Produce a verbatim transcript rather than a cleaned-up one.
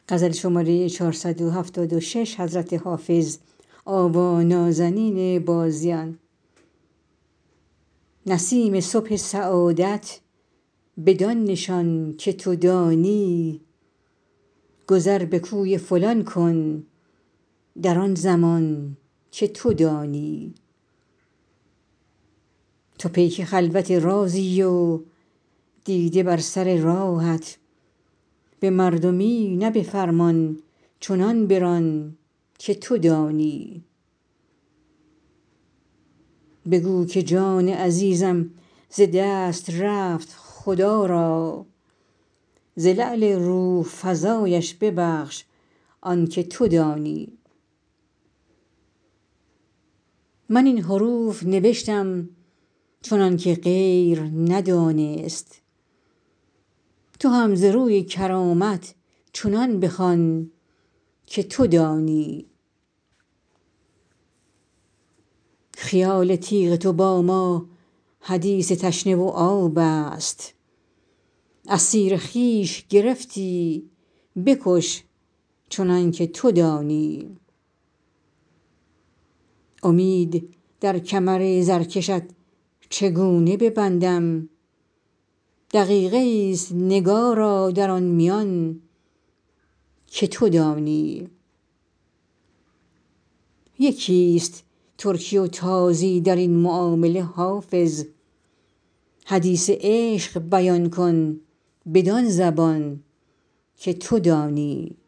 نسیم صبح سعادت بدان نشان که تو دانی گذر به کوی فلان کن در آن زمان که تو دانی تو پیک خلوت رازی و دیده بر سر راهت به مردمی نه به فرمان چنان بران که تو دانی بگو که جان عزیزم ز دست رفت خدا را ز لعل روح فزایش ببخش آن که تو دانی من این حروف نوشتم چنان که غیر ندانست تو هم ز روی کرامت چنان بخوان که تو دانی خیال تیغ تو با ما حدیث تشنه و آب است اسیر خویش گرفتی بکش چنان که تو دانی امید در کمر زرکشت چگونه ببندم دقیقه ایست نگارا در آن میان که تو دانی یکیست ترکی و تازی در این معامله حافظ حدیث عشق بیان کن بدان زبان که تو دانی